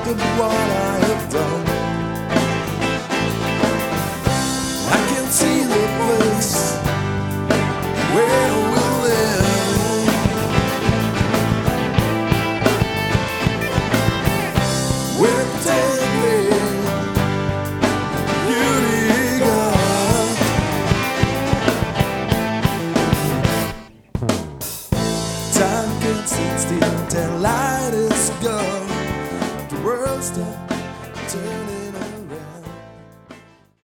at what I have done. I can see the place where we live. Where daily beauty gone. Time can sit still till light is gone. The world stops turning